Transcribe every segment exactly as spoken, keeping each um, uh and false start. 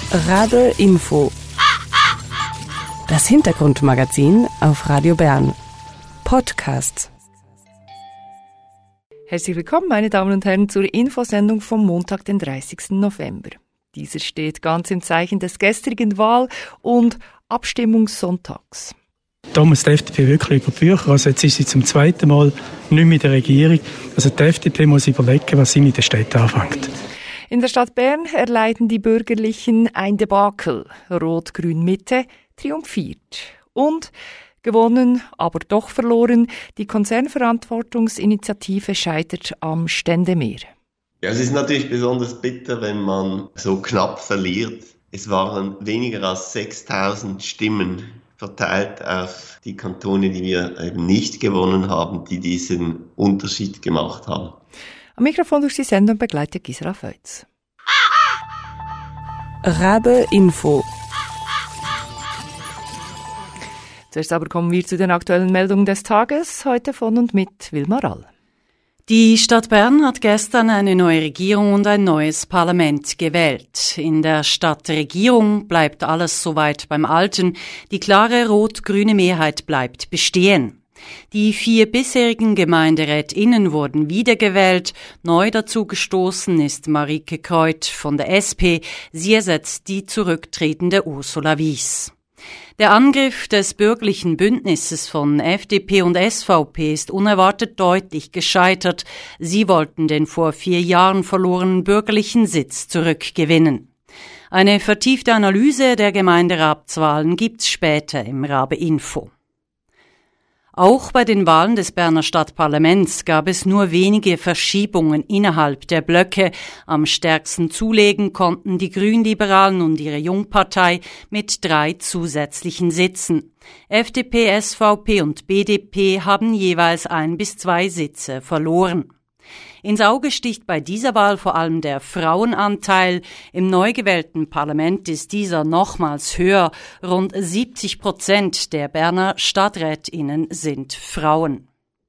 Rabe Info. Das Hintergrundmagazin auf Radio Bern. Podcast. Herzlich willkommen, meine Damen und Herren, zur Infosendung vom Montag, den dreißigsten November. Dieser steht ganz im Zeichen des gestrigen Wahl- und Abstimmungssonntags. Da muss die F D P wirklich über die Bücher. Also jetzt ist sie zum zweiten Mal nicht mehr in der Regierung. Also die F D P muss überlegen, was sie mit der Stadt anfängt. In der Stadt Bern erleiden die Bürgerlichen ein Debakel. Rot-Grün-Mitte triumphiert. Und gewonnen, aber doch verloren, die Konzernverantwortungsinitiative scheitert am Ständemeer. Ja, es ist natürlich besonders bitter, wenn man so knapp verliert. Es waren weniger als sechstausend Stimmen verteilt auf die Kantone, die wir eben nicht gewonnen haben, die diesen Unterschied gemacht haben. Am Mikrofon durch die Sendung begleitet Gisela Feutz. Rabe Info. Zuerst aber kommen wir zu den aktuellen Meldungen des Tages, heute von und mit Wilma Rall. Die Stadt Bern hat gestern eine neue Regierung und ein neues Parlament gewählt. In der Stadtregierung bleibt alles soweit beim Alten. Die klare rot-grüne Mehrheit bleibt bestehen. Die vier bisherigen GemeinderätInnen wurden wiedergewählt. Neu dazu gestoßen ist Marike Kreuth von der S P. Sie ersetzt die zurücktretende Ursula Wies. Der Angriff des bürgerlichen Bündnisses von F D P und S V P ist unerwartet deutlich gescheitert. Sie wollten den vor vier Jahren verlorenen bürgerlichen Sitz zurückgewinnen. Eine vertiefte Analyse der Gemeinderatswahlen gibt's später im Rabe Info. Auch bei den Wahlen des Berner Stadtparlaments gab es nur wenige Verschiebungen innerhalb der Blöcke. Am stärksten zulegen konnten die Grünliberalen und ihre Jungpartei mit drei zusätzlichen Sitzen. F D P, S V P und B D P haben jeweils ein bis zwei Sitze verloren. Ins Auge sticht bei dieser Wahl vor allem der Frauenanteil. Im neu gewählten Parlament ist dieser nochmals höher. Rund siebzig Prozent der Berner StadträtInnen sind Frauen.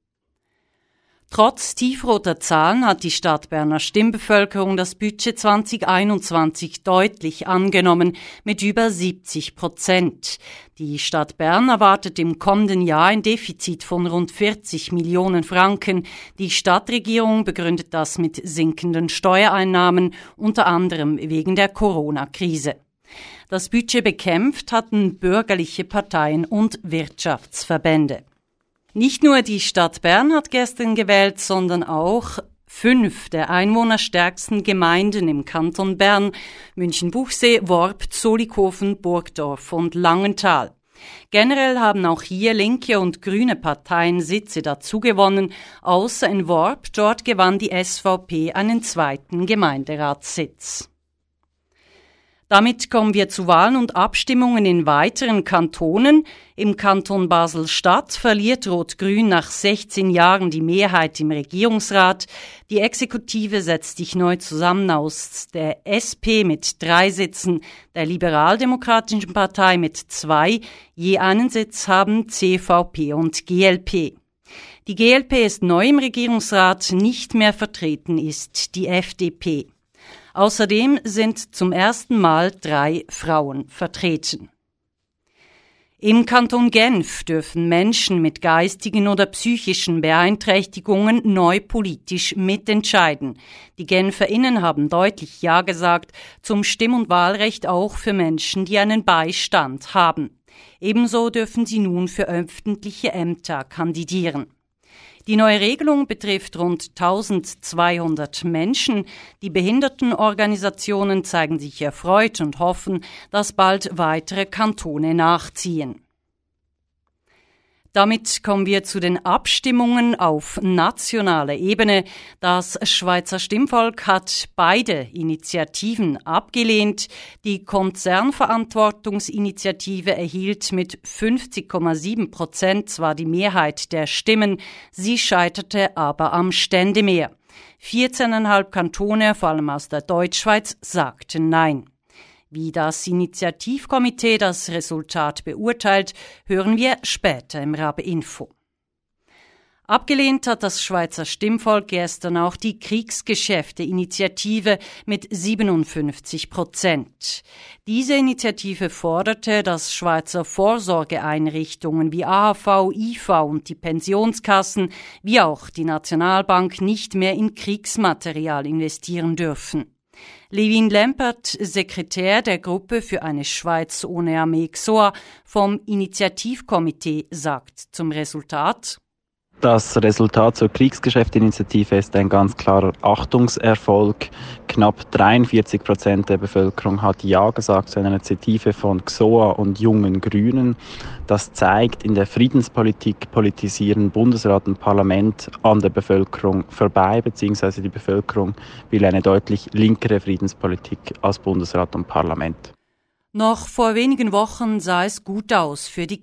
Trotz tiefroter Zahlen hat die Stadtberner Stimmbevölkerung das Budget zwanzig einundzwanzig deutlich angenommen mit über siebzig Prozent. Die Stadt Bern erwartet im kommenden Jahr ein Defizit von rund vierzig Millionen Franken. Die Stadtregierung begründet das mit sinkenden Steuereinnahmen, unter anderem wegen der Corona-Krise. Das Budget bekämpft hatten bürgerliche Parteien und Wirtschaftsverbände. Nicht nur die Stadt Bern hat gestern gewählt, sondern auch fünf der einwohnerstärksten Gemeinden im Kanton Bern: Münchenbuchsee, Worb, Zollikofen, Burgdorf und Langenthal. Generell haben auch hier linke und grüne Parteien Sitze dazugewonnen, außer in Worb. Dort gewann die S V P einen zweiten Gemeinderatssitz. Damit kommen wir zu Wahlen und Abstimmungen in weiteren Kantonen. Im Kanton Basel-Stadt verliert Rot-Grün nach sechzehn Jahren die Mehrheit im Regierungsrat. Die Exekutive setzt sich neu zusammen aus der S P mit drei Sitzen, der Liberaldemokratischen Partei mit zwei. Je einen Sitz haben C V P und G L P. Die G L P ist neu im Regierungsrat, nicht mehr vertreten ist die F D P. Außerdem sind zum ersten Mal drei Frauen vertreten. Im Kanton Genf dürfen Menschen mit geistigen oder psychischen Beeinträchtigungen neu politisch mitentscheiden. Die GenferInnen haben deutlich Ja gesagt zum Stimm- und Wahlrecht auch für Menschen, die einen Beistand haben. Ebenso dürfen sie nun für öffentliche Ämter kandidieren. Die neue Regelung betrifft rund eintausendzweihundert Menschen. Die Behindertenorganisationen zeigen sich erfreut und hoffen, dass bald weitere Kantone nachziehen. Damit kommen wir zu den Abstimmungen auf nationaler Ebene. Das Schweizer Stimmvolk hat beide Initiativen abgelehnt. Die Konzernverantwortungsinitiative erhielt mit fünfzig Komma sieben Prozent zwar die Mehrheit der Stimmen, sie scheiterte aber am Ständemeer. vierzehneinhalb Kantone, vor allem aus der Deutschschweiz, sagten Nein. Wie das Initiativkomitee das Resultat beurteilt, hören wir später im Rabe Info. Abgelehnt hat das Schweizer Stimmvolk gestern auch die Kriegsgeschäfte-Initiative mit siebenundfünfzig Prozent. Diese Initiative forderte, dass Schweizer Vorsorgeeinrichtungen wie A H V, I V und die Pensionskassen wie auch die Nationalbank nicht mehr in Kriegsmaterial investieren dürfen. Levin Lempert, Sekretär der Gruppe für eine Schweiz ohne Armee X O A vom Initiativkomitee, sagt zum Resultat: Das Resultat zur Kriegsgeschäfteinitiative ist ein ganz klarer Achtungserfolg. Knapp dreiundvierzig Prozent der Bevölkerung hat Ja gesagt zu einer Initiative von X O A und jungen Grünen. Das zeigt, in der Friedenspolitik politisieren Bundesrat und Parlament an der Bevölkerung vorbei, beziehungsweise die Bevölkerung will eine deutlich linkere Friedenspolitik als Bundesrat und Parlament. Noch vor wenigen Wochen sah es gut aus für die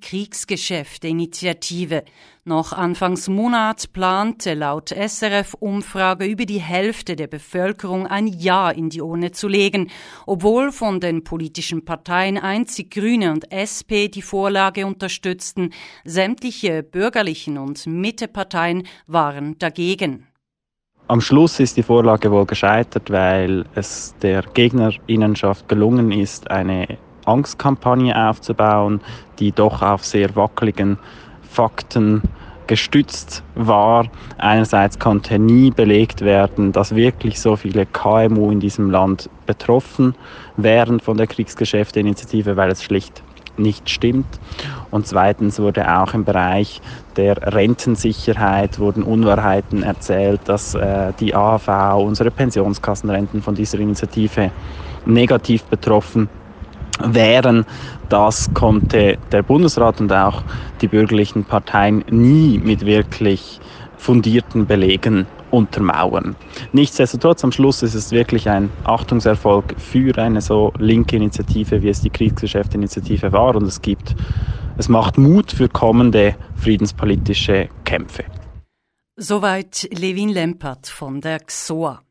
Kriegsgeschäfte-Initiative. Noch Anfangs Monat plante laut S R F-Umfrage über die Hälfte der Bevölkerung ein Ja in die Urne zu legen, obwohl von den politischen Parteien einzig Grüne und S P die Vorlage unterstützten. Sämtliche bürgerlichen und Mitteparteien waren dagegen. Am Schluss ist die Vorlage wohl gescheitert, weil es der Gegnerinnenschaft gelungen ist, eine Angstkampagne aufzubauen, die doch auf sehr wackeligen Fakten gestützt war. Einerseits konnte nie belegt werden, dass wirklich so viele K M U in diesem Land betroffen wären von der Kriegsgeschäfteinitiative, weil es schlicht nicht stimmt. Und zweitens wurde auch im Bereich der Rentensicherheit wurden Unwahrheiten erzählt, dass äh, die A H V, unsere Pensionskassenrenten von dieser Initiative negativ betroffen wären. Das konnte der Bundesrat und auch die bürgerlichen Parteien nie mit wirklich fundierten Belegen untermauern. Nichtsdestotrotz, am Schluss ist es wirklich ein Achtungserfolg für eine so linke Initiative, wie es die Kriegsgeschäfteinitiative war, und es gibt, es macht Mut für kommende friedenspolitische Kämpfe. Soweit Levin Lempert von der X O A.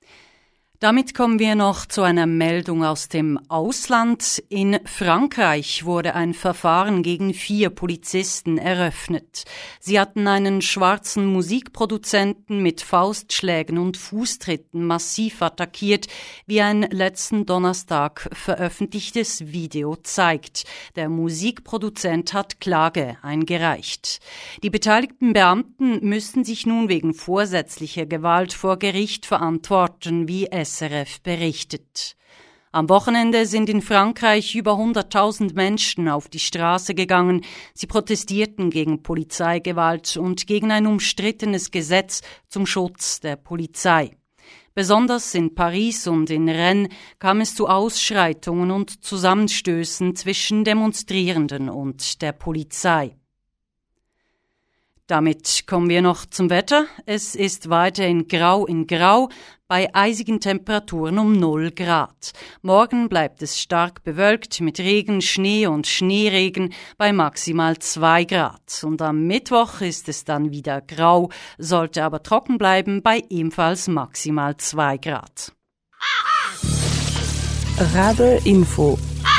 Damit kommen wir noch zu einer Meldung aus dem Ausland. In Frankreich wurde ein Verfahren gegen vier Polizisten eröffnet. Sie hatten einen schwarzen Musikproduzenten mit Faustschlägen und Fußtritten massiv attackiert, wie ein letzten Donnerstag veröffentlichtes Video zeigt. Der Musikproduzent hat Klage eingereicht. Die beteiligten Beamten müssten sich nun wegen vorsätzlicher Gewalt vor Gericht verantworten, wie es S R F berichtet. Am Wochenende sind in Frankreich über hunderttausend Menschen auf die Straße gegangen. Sie protestierten gegen Polizeigewalt und gegen ein umstrittenes Gesetz zum Schutz der Polizei. Besonders in Paris und in Rennes kam es zu Ausschreitungen und Zusammenstößen zwischen Demonstrierenden und der Polizei. Damit kommen wir noch zum Wetter. Es ist weiterhin grau in grau, bei eisigen Temperaturen um null Grad. Morgen bleibt es stark bewölkt mit Regen, Schnee und Schneeregen bei maximal zwei Grad. Und am Mittwoch ist es dann wieder grau, sollte aber trocken bleiben bei ebenfalls maximal zwei Grad. Rabe Info.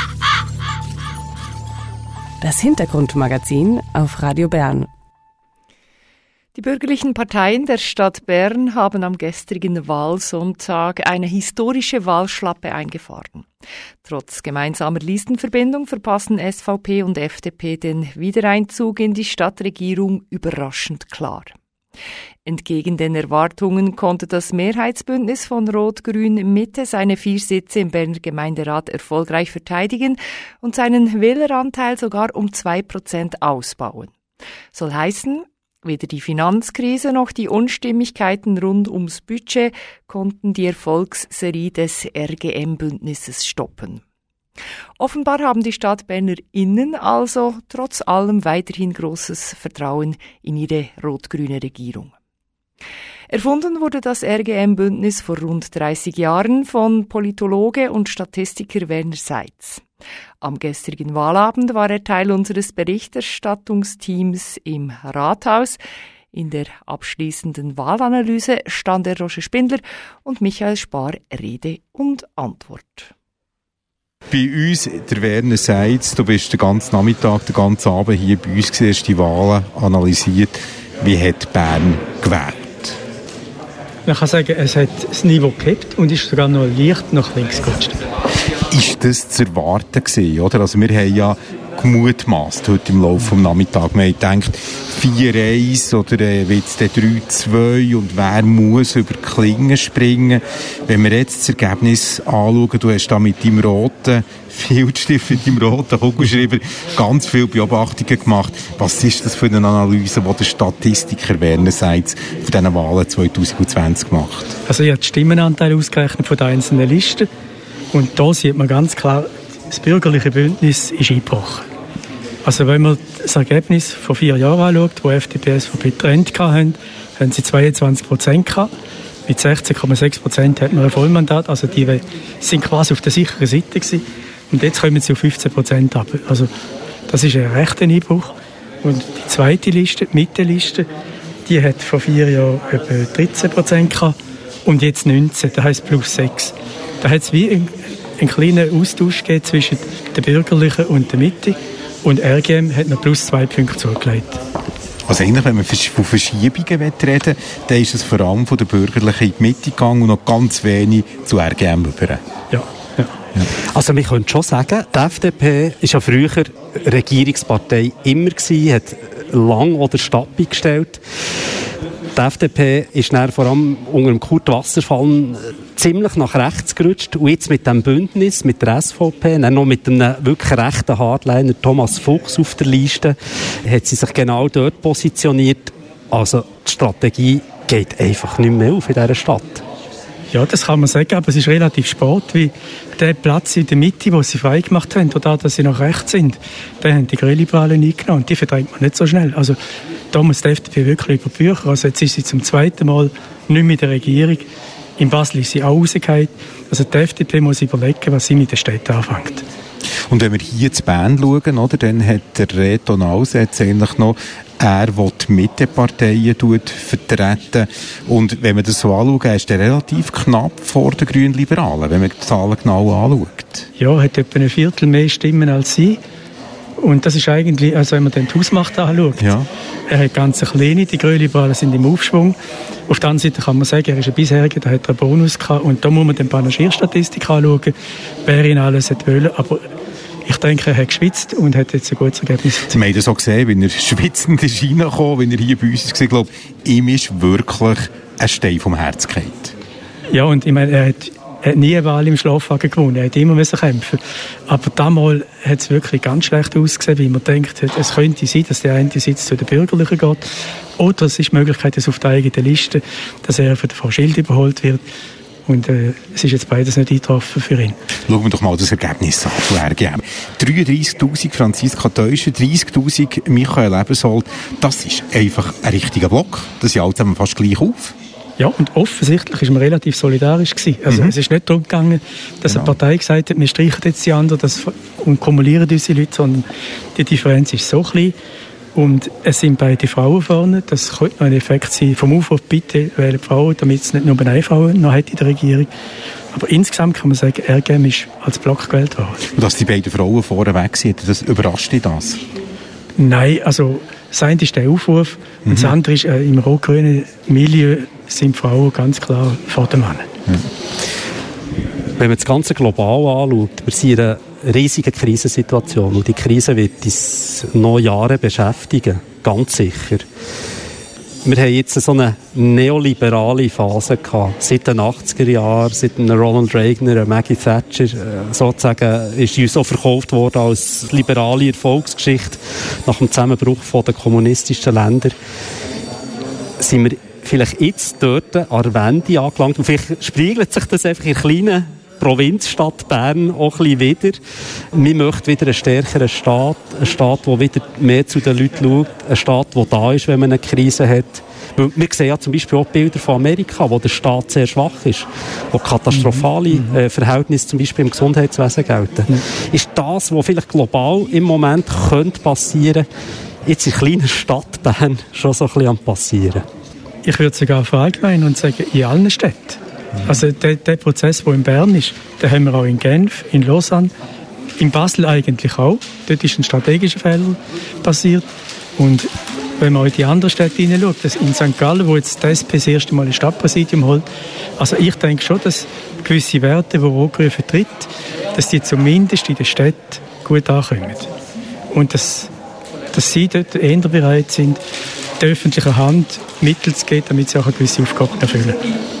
Das Hintergrundmagazin auf Radio Bern. Die bürgerlichen Parteien der Stadt Bern haben am gestrigen Wahlsonntag eine historische Wahlschlappe eingefahren. Trotz gemeinsamer Listenverbindung verpassen S V P und F D P den Wiedereinzug in die Stadtregierung überraschend klar. Entgegen den Erwartungen konnte das Mehrheitsbündnis von Rot-Grün-Mitte seine vier Sitze im Berner Gemeinderat erfolgreich verteidigen und seinen Wähleranteil sogar um zwei Prozent ausbauen. Soll heißen, weder die Finanzkrise noch die Unstimmigkeiten rund ums Budget konnten die Erfolgsserie des R G M-Bündnisses stoppen. Offenbar haben die StadtbernerInnen also trotz allem weiterhin großes Vertrauen in ihre rot-grüne Regierung. Erfunden wurde das R G M-Bündnis vor rund dreißig Jahren von Politologe und Statistiker Werner Seitz. Am gestrigen Wahlabend war er Teil unseres Berichterstattungsteams im Rathaus. In der abschließenden Wahlanalyse stand der Roger Spindler und Michael Spar Rede und Antwort. Bei uns, der Werner Seitz, du bist den ganzen Nachmittag, den ganzen Abend hier bei uns gewesen, hast die Wahlen analysiert. Wie hat Bern gewählt? Man kann sagen, es hat das Niveau gehabt und ist sogar noch leicht nach links gerutscht. Ist das zu erwarten gewesen, oder? Also wir haben ja gemutmaßt heute im Laufe des Nachmittags. Wir haben gedacht, vier eins oder äh, wird es drei zwei und wer muss über die Klingen springen? Wenn wir jetzt das Ergebnis anschauen, du hast da mit deinem roten Filzstift, mit deinem roten Kugelschreiber ganz viele Beobachtungen gemacht. Was ist das für eine Analyse, die der Statistiker Wernerseits von diesen Wahlen zwanzig zwanzig macht? Also ich habe den Stimmenanteil ausgerechnet von den einzelnen Listen und da sieht man ganz klar, das bürgerliche Bündnis ist eingebrochen. Also wenn man das Ergebnis von vier Jahren anschaut, wo F D P S V P getrennt hatten, haben sie zweiundzwanzig Prozent gehabt. Mit sechzehn Komma sechs Prozent hat man ein Vollmandat. Also die sind quasi auf der sicheren Seite gewesen. Und jetzt kommen sie auf fünfzehn Prozent ab. Also das ist ein rechter Einbruch. Und die zweite Liste, die Mitteliste, die hat vor vier Jahren etwa dreizehn Prozent gehabt und jetzt neunzehn, das heisst plus sechs. Da hat es wie einen, einen kleinen Austausch gegeben zwischen der Bürgerlichen und der Mitte. Und R G M hat noch plus zwei Punkte zugelegt. Also eigentlich, wenn man von Verschiebungen reden will, dann ist es vor allem von der Bürgerlichen in die Mitte gegangen und noch ganz wenig zu R G M über. Ja. Ja. Also man könnte schon sagen, die F D P ist ja früher Regierungspartei immer gewesen, hat lang oder Stabi gestellt. Die F D P ist dann vor allem unter dem Kurt Wasserfall ziemlich nach rechts gerutscht. Und jetzt mit dem Bündnis, mit der S V P, dann noch mit einem wirklich rechten Hardliner Thomas Fuchs auf der Liste, hat sie sich genau dort positioniert. Also die Strategie geht einfach nicht mehr auf in dieser Stadt. Ja, das kann man sagen, aber es ist relativ spät, wie der Platz in der Mitte, den sie freigemacht haben, dadurch, dass sie nach rechts sind, den haben die Grünliberalen eingenommen und die verdrängt man nicht so schnell. Also da muss die F D P wirklich über die Bücher. Also jetzt ist sie zum zweiten Mal nicht mehr in der Regierung. In Basel ist sie auch rausgefallen. Also die F D P muss überlegen, was sie mit der Stadt anfängt. Und wenn wir hier zu Bern schauen, oder, dann hat der Reto Nause jetzt eigentlich noch, er will die Mitteparteien vertreten. Und wenn man das so anschaut, ist er relativ knapp vor den Grünliberalen, wenn man die Zahlen genau anschaut. Ja, er hat etwa ein Viertel mehr Stimmen als sie. Und das ist eigentlich, also wenn man den die Hausmacht anschaut, ja. Er hat ganz kleine, die Grünliberalen sind im Aufschwung. Auf der anderen Seite kann man sagen, er ist ein bisheriger, da hat er einen Bonus gehabt. Und da muss man den Panagierstatistik anschauen, wer ihn alles wollte. Aber ich denke, er hat geschwitzt und hat jetzt ein gutes Ergebnis. Wir haben das auch gesehen, wenn er schwitzend ist reingekommen, wenn er hier bei uns war. Ich glaube, ihm ist wirklich ein Stein vom Herz gefallen. Ja, und ich meine, er hat, er hat nie eine Wahl im Schlafwagen gewonnen. Er hat immer müssen kämpfen. Aber damals hat es wirklich ganz schlecht ausgesehen, weil man denkt, es könnte sein, dass der eine Sitz zu den Bürgerlichen geht. Oder es ist die Möglichkeit, dass auf der eigenen Liste, dass er von der Frau Schild überholt wird. Und äh, es ist jetzt beides nicht eingetroffen für ihn. Schauen wir doch mal das Ergebnis an von R G M. dreiunddreissigtausend Franziska Teuscher, dreißigtausend Michael Ebensold. Das ist einfach ein richtiger Block. Das sind alle zusammen fast gleich auf. Ja, und offensichtlich ist man relativ solidarisch gewesen. Also mhm. es ist nicht darum gegangen, dass genau. eine Partei gesagt hat, wir streichen jetzt die anderen das, und kumulieren unsere Leute, sondern die Differenz ist so klein. Und es sind beide Frauen vorne. Das könnte noch ein Effekt sein vom Aufruf, bitte wählen Frauen, damit es nicht nur eine Frau noch hat in der Regierung. Aber insgesamt kann man sagen, R G M ist als Block gewählt worden. Und dass die beiden Frauen vorne weg sind, das überrascht dich das? Nein, also das eine ist der Aufruf mhm. und das andere ist, äh, im rot-grünen Milieu sind Frauen ganz klar vor den Männern. Ja. Wenn man das Ganze global anschaut, wir sind in einer riesigen Krisensituation und die Krise wird uns noch Jahre beschäftigen, ganz sicher. Wir haben jetzt so eine neoliberale Phase gehabt. Seit den achtziger Jahren, seit einem Ronald Reagan, einer Maggie Thatcher, sozusagen, ist uns so verkauft worden als liberale Erfolgsgeschichte nach dem Zusammenbruch der kommunistischen Länder. Sind wir vielleicht jetzt dort an der Wende angelangt und vielleicht spiegelt sich das einfach in kleinen Provinzstadt Bern auch ein bisschen wieder. Wir möchten wieder einen stärkeren Staat, einen Staat, der wieder mehr zu den Leuten schaut, ein Staat, der da ist, wenn man eine Krise hat. Wir sehen ja zum Beispiel auch Bilder von Amerika, wo der Staat sehr schwach ist, wo katastrophale äh, Verhältnisse zum Beispiel im Gesundheitswesen gelten. Mhm. Ist das, was vielleicht global im Moment könnte passieren, jetzt in der kleinen Stadt Bern schon so ein bisschen am passieren? Ich würde sogar verallgemeinern und sagen, in allen Städten. Also der, der Prozess, der in Bern ist, den haben wir auch in Genf, in Lausanne, in Basel eigentlich auch. Dort ist ein strategischer Fehler passiert. Und wenn man in die anderen Städte hineinschaut, das in Sankt Gallen, wo jetzt die S P das erste Mal ein Stadtpräsidium holt, also ich denke schon, dass gewisse Werte, die Rot-Grün vertritt, dass die zumindest in den Städten gut ankommen. Und dass, dass sie dort eher bereit sind, der öffentlichen Hand Mittel zu geben, damit sie auch eine gewisse Aufgaben erfüllen.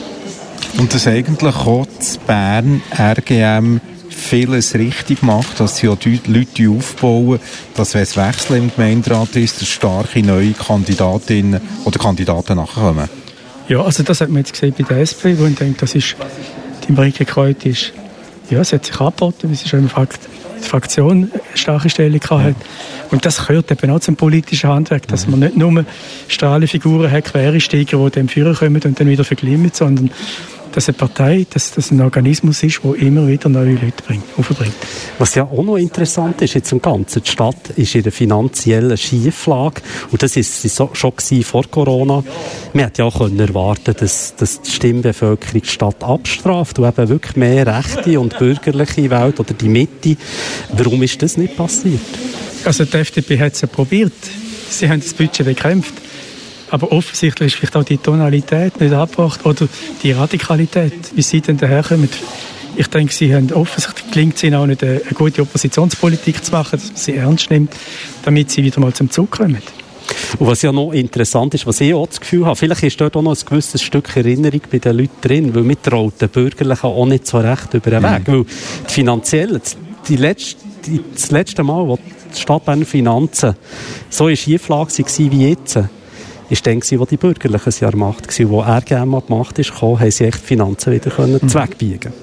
Und dass eigentlich auch in Bern R G M vieles richtig macht, dass sie auch die Leute aufbauen, dass wenn es Wechsel im Gemeinderat ist, dass starke neue Kandidatinnen oder Kandidaten nachkommen. Ja, also das hat man jetzt gesehen bei der S P, wo ich denke, das ist, die Marike Kreut ist, ja, sie hat sich angeboten, weil sie schon in der Fraktion eine starke Stellung hatte. Ja. Und das gehört eben auch zum politischen Handwerk, dass man nicht nur Strahlenfiguren hat, Quereinsteiger, die dann führen kommen und dann wieder verglimmen, sondern dass eine Partei, dass das ein Organismus ist, der immer wieder neue Leute bringt, aufbringt. Was ja auch noch interessant ist jetzt im Ganzen, die Stadt ist in einer finanziellen Schieflage und das ist so, schon vor Corona. Man hätte ja auch können erwarten, dass, dass die Stimmbevölkerung die Stadt abstraft und eben wirklich mehr rechte und bürgerliche Welt oder die Mitte. Warum ist das nicht passiert? Also die F D P hat es ja probiert. Sie haben das Budget bekämpft. Aber offensichtlich ist vielleicht auch die Tonalität nicht angebracht oder die Radikalität, wie sie denn daherkommen. Ich denke, sie haben offensichtlich gelingt es ihnen auch nicht, eine gute Oppositionspolitik zu machen, dass man sie ernst nimmt, damit sie wieder mal zum Zug kommen. Und was ja noch interessant ist, was ich auch das Gefühl habe, vielleicht ist dort auch noch ein gewisses Stück Erinnerung bei den Leuten drin, weil wir trauen den Bürgerlichen auch nicht so recht über den Weg. Mhm. Weil finanziell, die letzte, die, das letzte Mal, wo die Stadt Bern Finanzen so in Schieflage war wie jetzt, ist dann, wo die Bürgerlichen es ja gemacht haben, wo R G M an die Macht ist gekommen, haben sie echt die Finanzen wieder können mhm. zweckbiegen.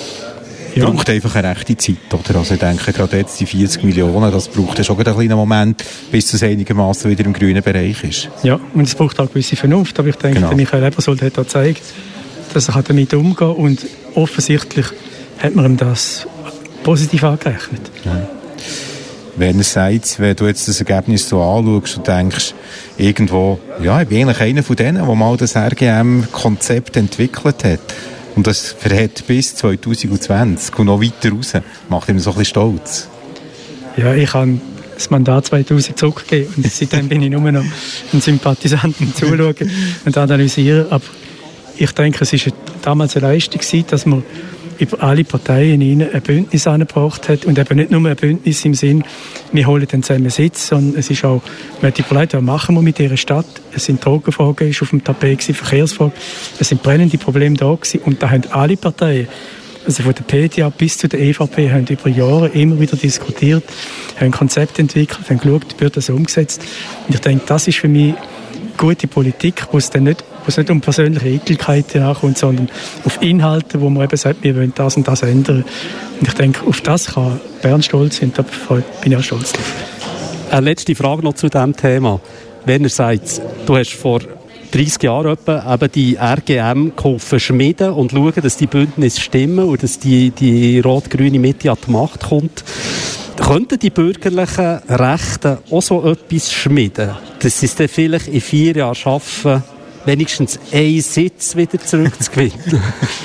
Ja. Braucht einfach eine rechte Zeit, oder? Also ich denke, gerade jetzt die vierzig Millionen, das braucht ja schon einen kleinen Moment, bis es einigermaßen wieder im grünen Bereich ist. Ja, und es braucht auch eine gewisse Vernunft, aber ich denke, genau. der Michael Ebersold hat auch gezeigt, dass er damit umgehen kann und offensichtlich hat man ihm das positiv angerechnet. Ja. Wenn er sagt, wenn du jetzt das Ergebnis so anschaust und denkst, irgendwo, ja, ich bin eigentlich einer von denen, der mal das R G M-Konzept entwickelt hat. Und das verhält bis zwanzig zwanzig und noch weiter raus. Macht ihm so ein bisschen stolz. Ja, ich habe das Mandat zweitausend zurückgegeben und seitdem bin ich nur noch ein Sympathisant und zuschauen und analysieren. Aber ich denke, es war damals eine Leistung, dass man über alle Parteien hinein ein Bündnis angebracht hat und eben nicht nur ein Bündnis im Sinn, wir holen dann zusammen Sitz, sondern es ist auch, man hat überlegt, was machen wir mit dieser Stadt. Es sind Drogenfragen ist auf dem Tapet, Verkehrsfragen, es sind brennende Probleme da gewesen und da haben alle Parteien, also von der P D A bis zu der E V P, haben über Jahre immer wieder diskutiert, haben Konzepte entwickelt, haben geschaut, wird das umgesetzt. Und ich denke, das ist für mich gute Politik, wo es dann nicht, wo es nicht um persönliche Eitelkeiten nachkommt, sondern auf Inhalte, wo man eben sagt, wir wollen das und das ändern. Und ich denke, auf das kann Bern stolz sein, da bin ich auch stolz drauf. Eine letzte Frage noch zu diesem Thema. Wenn ihr sagt, du hast vor dreissig Jahren etwa eben die R G M geholfen schmieden und schauen, dass die Bündnisse stimmen und dass die, die rot-grüne Mitte an die Macht kommt, könnten die bürgerlichen Rechten auch so etwas schmieden, dass sie es dann vielleicht in vier Jahren schaffen, wenigstens einen Sitz wieder zurückzugewinnen?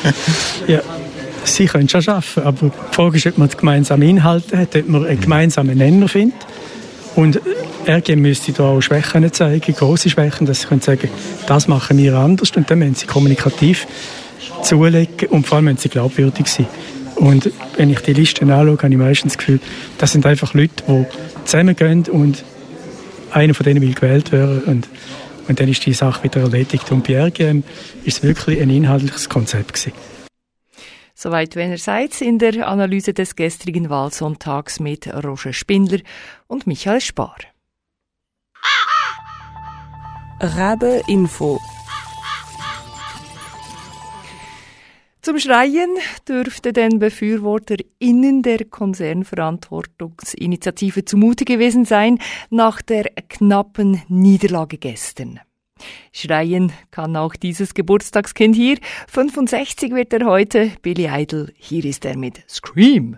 Ja, sie können es schon schaffen, aber die Frage ist, ob man gemeinsame Inhalte hat, ob man einen gemeinsamen Nenner findet. Und R G M müsste da auch Schwächen zeigen, grosse Schwächen, dass sie können sagen, das machen wir anders und dann müssen sie kommunikativ zulegen und vor allem müssen sie glaubwürdig sein. Und wenn ich die Listen anschaue, habe ich meistens das Gefühl, das sind einfach Leute, die zusammengehen und einer von denen will gewählt werden und, und dann ist die Sache wieder erledigt. Und bei R G M ist es wirklich ein inhaltliches Konzept gewesen. Soweit Werner Seitz in der Analyse des gestrigen Wahlsonntags mit Roger Spindler und Michael Spar. Rabe Info. Zum Schreien dürfte den BefürworterInnen der Konzernverantwortungsinitiative zumute gewesen sein nach der knappen Niederlage gestern. Schreien kann auch dieses Geburtstagskind hier. fünfundsechzig wird er heute. Billy Idol. Hier ist er mit Scream.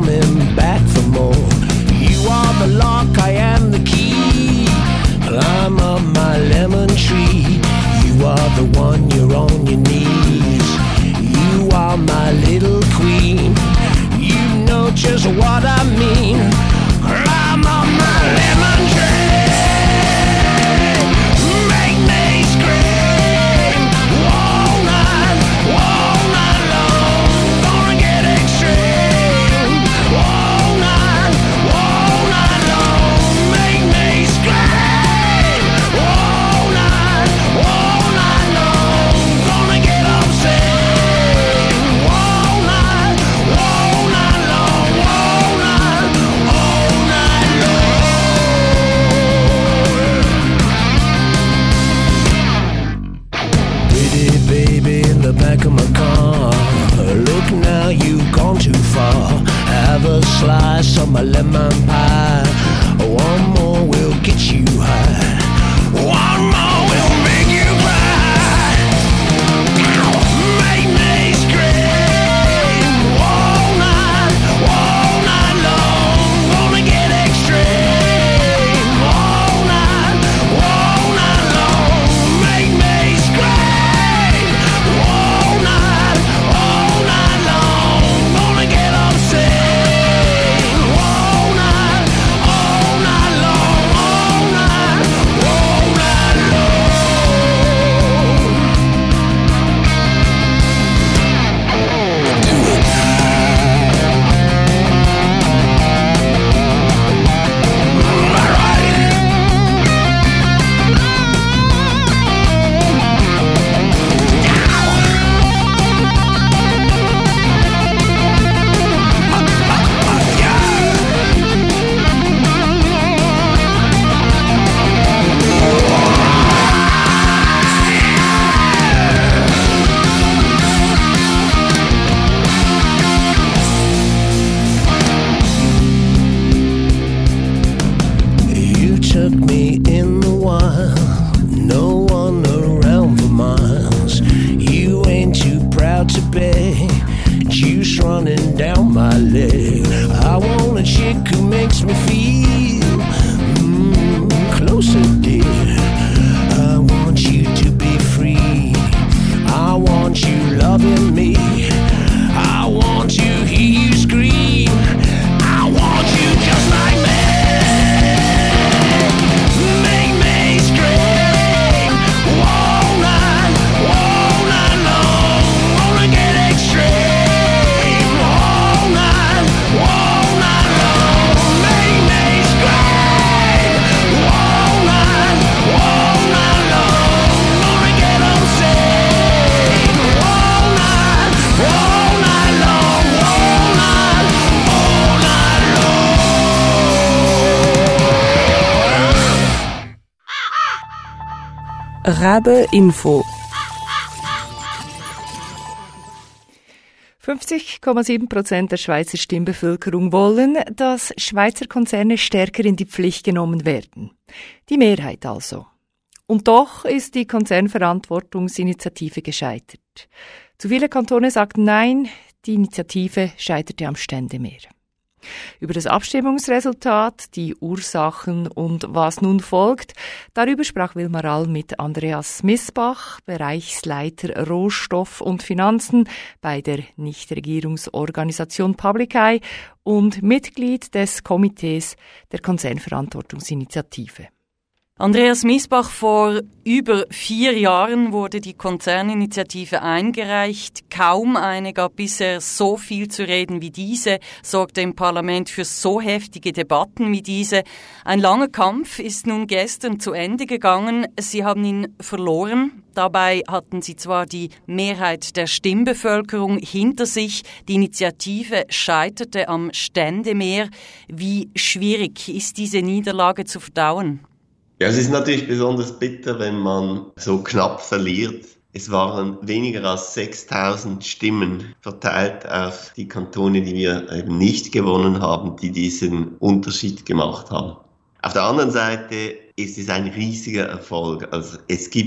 coming back for more. You are the lock, I am the key. Climb up my lemon tree. You are the one, you're on your knees. You are my little queen. You know just what I mean. Climb up my lemon tree. Make me scream. All night, all night long. Gonna get extreme. All night, all night long. Make me scream. All night, all night long. Gonna get upset. All night, all night long. All night, all night long. Pretty baby in the back of my car. Look now, you've gone too far. Have a slice of my lemon pie. One more will get you high. One more will make you cry. Make me scream. All night, all night long. Gonna get extreme. All night, all night long. Make me scream. All night, all night long. Gonna get upset. All night, all night long. All night, all night long. You took me in the wild, no one around for miles. You ain't too proud to beg, juice running down my leg. I want a chick who makes me feel mm, closer, dear. I want you to be free. I want you loving me. I want to hear you scream. I want you just like me. Make me scream. All night, all night long. Wanna get extreme. All night, all night long. Make me scream. All night, all night long. Wanna get upset. All night, all night long. All night, all night long. Rabe Info. fünfzig Komma sieben Prozent der Schweizer Stimmbevölkerung wollen, dass Schweizer Konzerne stärker in die Pflicht genommen werden. Die Mehrheit also. Und doch ist die Konzernverantwortungsinitiative gescheitert. Zu viele Kantone sagten Nein, die Initiative scheiterte am Ständemeer. Über das Abstimmungsresultat, die Ursachen und was nun folgt, darüber sprach Wilma Rall mit Andreas Missbach, Bereichsleiter Rohstoff und Finanzen bei der Nichtregierungsorganisation Public Eye und Mitglied des Komitees der Konzernverantwortungsinitiative. Andreas Missbach, vor über vier Jahren wurde die Konzerninitiative eingereicht. Kaum eine gab bisher so viel zu reden wie diese, sorgte im Parlament für so heftige Debatten wie diese. Ein langer Kampf ist nun gestern zu Ende gegangen. Sie haben ihn verloren. Dabei hatten sie zwar die Mehrheit der Stimmbevölkerung hinter sich. Die Initiative scheiterte am Ständemeer. Wie schwierig ist diese Niederlage zu verdauen? Ja, es ist natürlich besonders bitter, wenn man so knapp verliert. Es waren weniger als sechstausend Stimmen verteilt auf die Kantone, die wir eben nicht gewonnen haben, die diesen Unterschied gemacht haben. Auf der anderen Seite ist es ein riesiger Erfolg. Also es gibt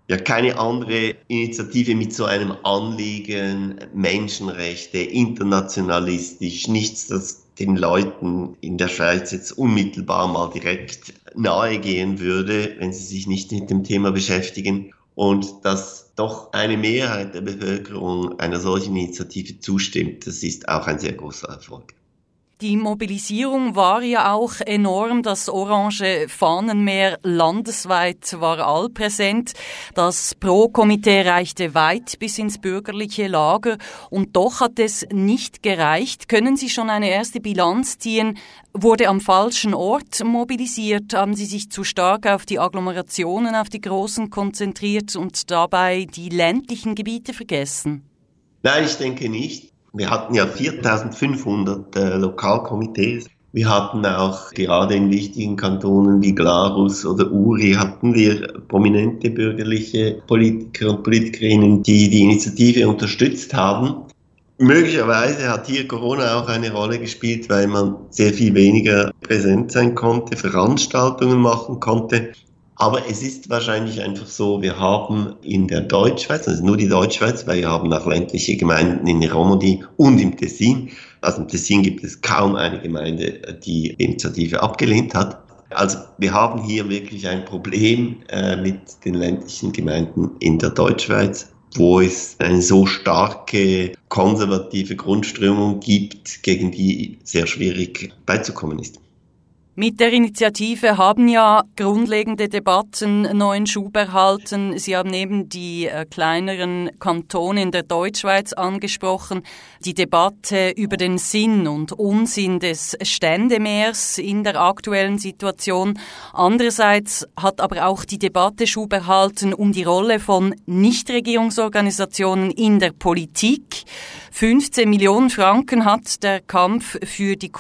ja keine andere Initiative mit so einem Anliegen, Menschenrechte, internationalistisch, nichts, das den Leuten in der Schweiz jetzt unmittelbar mal direkt nahe gehen würde, wenn sie sich nicht mit dem Thema beschäftigen. Und dass doch eine Mehrheit der Bevölkerung einer solchen Initiative zustimmt, das ist auch ein sehr großer Erfolg. Die Mobilisierung war ja auch enorm. Das orange Fahnenmeer landesweit war allpräsent. Das Pro-Komitee reichte weit bis ins bürgerliche Lager. Und doch hat es nicht gereicht. Können Sie schon eine erste Bilanz ziehen? Wurde am falschen Ort mobilisiert? Haben Sie sich zu stark auf die Agglomerationen, auf die Großen konzentriert und dabei die ländlichen Gebiete vergessen? Nein, ich denke nicht. Wir hatten ja viertausendfünfhundert äh, Lokalkomitees. Wir hatten auch gerade in wichtigen Kantonen wie Glarus oder Uri hatten wir prominente bürgerliche Politiker und Politikerinnen, die die Initiative unterstützt haben. Möglicherweise hat hier Corona auch eine Rolle gespielt, weil man sehr viel weniger präsent sein konnte, Veranstaltungen machen konnte. Aber es ist wahrscheinlich einfach so, wir haben in der Deutschschweiz, also nur die Deutschschweiz, weil wir haben auch ländliche Gemeinden in der Romandie und im Tessin. Also im Tessin gibt es kaum eine Gemeinde, die die Initiative abgelehnt hat. Also wir haben hier wirklich ein Problem äh, mit den ländlichen Gemeinden in der Deutschschweiz, wo es eine so starke konservative Grundströmung gibt, gegen die sehr schwierig beizukommen ist. Mit der Initiative haben ja grundlegende Debatten neuen Schub erhalten. Sie haben eben die äh, kleineren Kantone in der Deutschschweiz angesprochen. Die Debatte über den Sinn und Unsinn des Ständemeers in der aktuellen Situation. Andererseits hat aber auch die Debatte Schub erhalten um die Rolle von Nichtregierungsorganisationen in der Politik. fünfzehn Millionen Franken hat der Kampf für die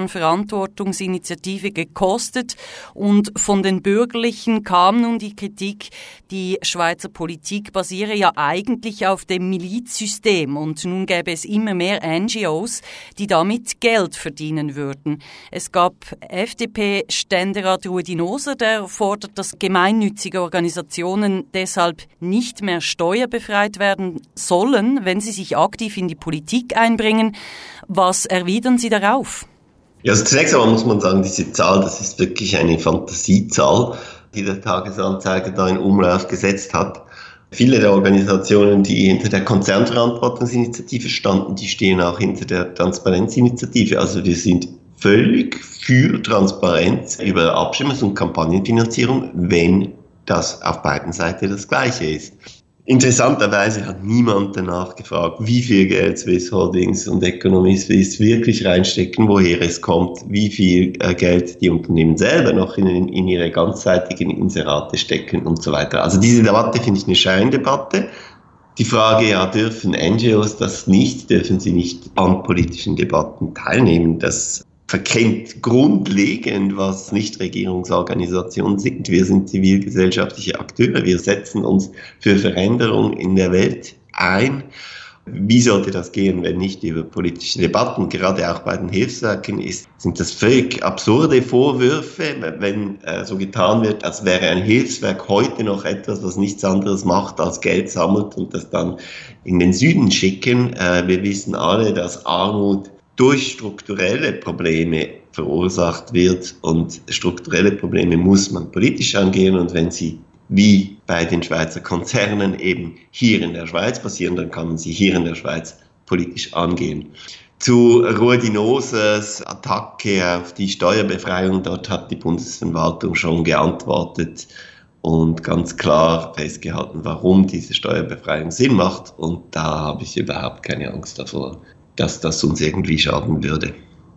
Konzernverantwortungsinitiative gekostet und von den Bürgerlichen kam nun die Kritik, die Schweizer Politik basiere ja eigentlich auf dem Milizsystem und nun gäbe es immer mehr N G Os, die damit Geld verdienen würden. Es gab F D P-Ständerat Ruedi Noser, der fordert, dass gemeinnützige Organisationen deshalb nicht mehr steuerbefreit werden sollen, wenn sie sich aktiv in die Politik einbringen. Was erwidern Sie darauf? Ja, also zunächst einmal muss man sagen, diese Zahl, das ist wirklich eine Fantasiezahl, die der Tagesanzeiger da in Umlauf gesetzt hat. Viele der Organisationen, die hinter der Konzernverantwortungsinitiative standen, die stehen auch hinter der Transparenzinitiative. Also wir sind völlig für Transparenz über Abstimmungs- und Kampagnenfinanzierung, wenn das auf beiden Seiten das Gleiche ist. Interessanterweise hat niemand danach gefragt, wie viel Geld Swiss Holdings und Economy Suisse wirklich reinstecken, woher es kommt, wie viel äh, Geld die Unternehmen selber noch in, in ihre ganzseitigen Inserate stecken und so weiter. Also diese Debatte finde ich eine Scheindebatte. Die Frage, ja, dürfen N G Os das nicht, dürfen sie nicht an politischen Debatten teilnehmen, das verkennt grundlegend, was Nichtregierungsorganisationen sind. Wir sind zivilgesellschaftliche Akteure, wir setzen uns für Veränderung in der Welt ein. Wie sollte das gehen, wenn nicht über politische Debatten? Gerade auch bei den Hilfswerken ist, sind das völlig absurde Vorwürfe, wenn äh, so getan wird, als wäre ein Hilfswerk heute noch etwas, was nichts anderes macht, als Geld sammelt und das dann in den Süden schicken. Äh, wir wissen alle, dass Armut durch strukturelle Probleme verursacht wird und strukturelle Probleme muss man politisch angehen und wenn sie wie bei den Schweizer Konzernen eben hier in der Schweiz passieren, dann kann man sie hier in der Schweiz politisch angehen. Zu Ruedi Nosers Attacke auf die Steuerbefreiung, dort hat die Bundesverwaltung schon geantwortet und ganz klar festgehalten, warum diese Steuerbefreiung Sinn macht und da habe ich überhaupt keine Angst davor, dass das uns irgendwie schaden würde.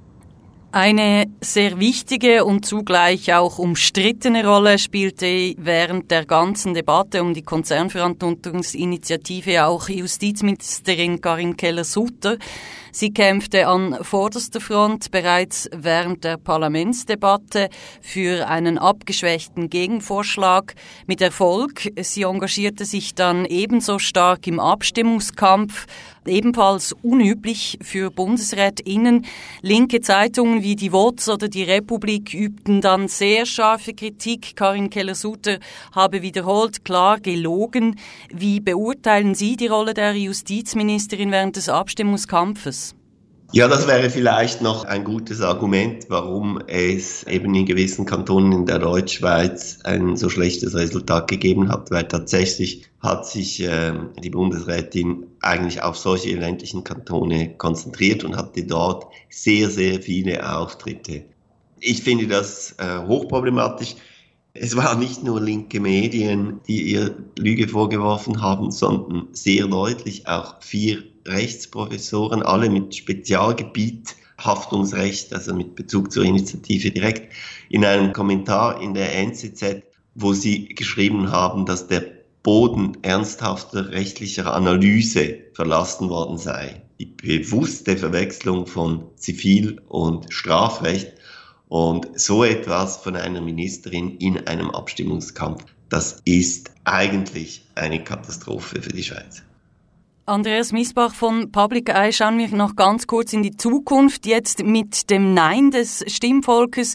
Eine sehr wichtige und zugleich auch umstrittene Rolle spielte während der ganzen Debatte um die Konzernverantwortungsinitiative auch Justizministerin Karin Keller-Sutter. Sie kämpfte an vorderster Front bereits während der Parlamentsdebatte für einen abgeschwächten Gegenvorschlag. Mit Erfolg. Sie engagierte sich dann ebenso stark im Abstimmungskampf. Ebenfalls unüblich für BundesrätInnen. Linke Zeitungen wie die W O Z oder die Republik übten dann sehr scharfe Kritik. Karin Keller-Sutter habe wiederholt klar gelogen. Wie beurteilen Sie die Rolle der Justizministerin während des Abstimmungskampfes? Ja, das wäre vielleicht noch ein gutes Argument, warum es eben in gewissen Kantonen in der Deutschschweiz ein so schlechtes Resultat gegeben hat, weil tatsächlich hat sich äh, die Bundesrätin eigentlich auf solche ländlichen Kantone konzentriert und hatte dort sehr, sehr viele Auftritte. Ich finde das äh, hochproblematisch. Es waren nicht nur linke Medien, die ihr Lüge vorgeworfen haben, sondern sehr deutlich auch vier Rechtsprofessoren, alle mit Spezialgebiet Haftungsrecht, also mit Bezug zur Initiative direkt, in einem Kommentar in der N Z Z, wo sie geschrieben haben, dass der Boden ernsthafter rechtlicher Analyse verlassen worden sei. Die bewusste Verwechslung von Zivil- und Strafrecht und so etwas von einer Ministerin in einem Abstimmungskampf, das ist eigentlich eine Katastrophe für die Schweiz. Andreas Missbach von Public Eye, schauen wir noch ganz kurz in die Zukunft. Jetzt mit dem Nein des Stimmvolkes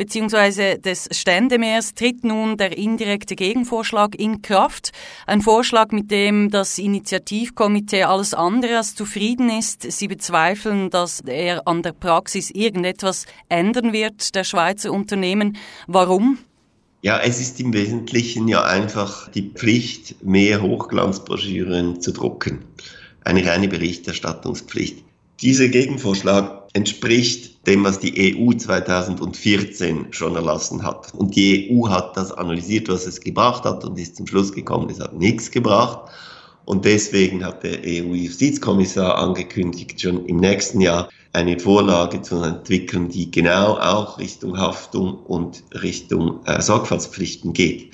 bzw. des Ständemehrs tritt nun der indirekte Gegenvorschlag in Kraft. Ein Vorschlag, mit dem das Initiativkomitee alles andere als zufrieden ist. Sie bezweifeln, dass er an der Praxis irgendetwas ändern wird, der Schweizer Unternehmen. Warum? Ja, es ist im Wesentlichen ja einfach die Pflicht, mehr Hochglanzbroschüren zu drucken. Eine reine Berichterstattungspflicht. Dieser Gegenvorschlag entspricht dem, was die E U zweitausendvierzehn schon erlassen hat. Und die E U hat das analysiert, was es gebracht hat und ist zum Schluss gekommen, es hat nichts gebracht. Und deswegen hat der E U-Justizkommissar angekündigt, schon im nächsten Jahr eine Vorlage zu entwickeln, die genau auch Richtung Haftung und Richtung äh, Sorgfaltspflichten geht.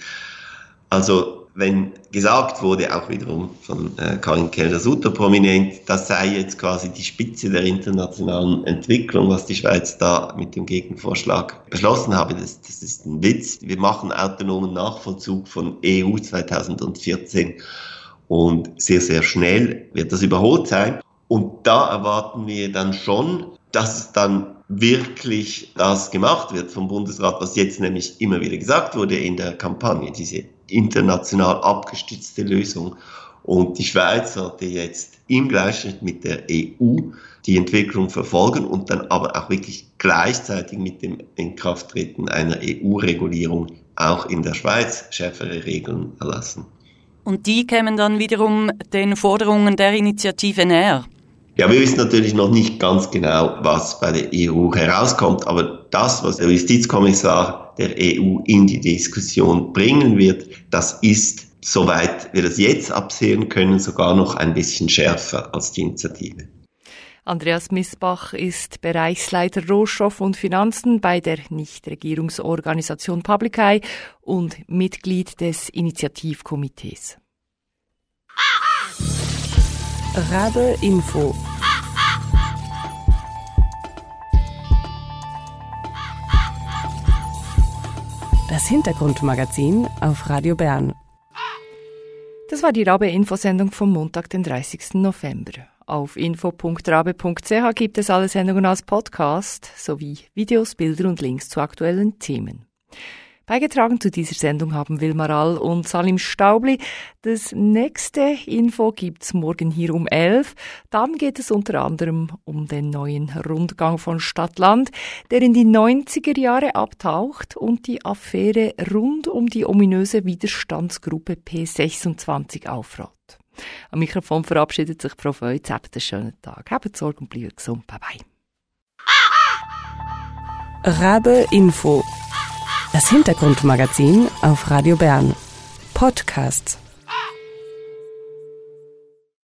Also wenn gesagt wurde, auch wiederum von äh, Karin Keller-Sutter prominent, das sei jetzt quasi die Spitze der internationalen Entwicklung, was die Schweiz da mit dem Gegenvorschlag beschlossen habe, das, das ist ein Witz. Wir machen autonomen Nachvollzug von E U zweitausendvierzehn und sehr, sehr schnell wird das überholt sein. Und da erwarten wir dann schon, dass es dann wirklich das gemacht wird vom Bundesrat, was jetzt nämlich immer wieder gesagt wurde in der Kampagne, diese international abgestützte Lösung. Und die Schweiz sollte jetzt im Gleichschritt mit der E U die Entwicklung verfolgen und dann aber auch wirklich gleichzeitig mit dem Inkrafttreten einer E U-Regulierung auch in der Schweiz schärfere Regeln erlassen. Und die kämen dann wiederum den Forderungen der Initiative näher? Ja, wir wissen natürlich noch nicht ganz genau, was bei der E U herauskommt, aber das, was der Justizkommissar der E U in die Diskussion bringen wird, das ist, soweit wir das jetzt absehen können, sogar noch ein bisschen schärfer als die Initiative. Andreas Missbach ist Bereichsleiter Rohstoff und Finanzen bei der Nichtregierungsorganisation Public Eye und Mitglied des Initiativkomitees. Rabe Info. Das Hintergrundmagazin auf Radio Bern. Das war die Rabe-Infosendung vom Montag, den dreißigsten November. Auf info punkt rabe punkt c h gibt es alle Sendungen als Podcast sowie Videos, Bilder und Links zu aktuellen Themen. Beigetragen zu dieser Sendung haben Wilmar All und Salim Staubli. Das nächste Info gibt's morgen hier um elf. Dann geht es unter anderem um den neuen Rundgang von Stadt-Land, der in die neunziger Jahre abtaucht und die Affäre rund um die ominöse Widerstandsgruppe P sechsundzwanzig aufrollt. Am Mikrofon verabschiedet sich Frau Feutz. Habt einen schönen Tag. Habt Sorge und bleibt gesund. Bye bye. Rabe Info. Das Hintergrundmagazin auf Radio Bern. Podcasts.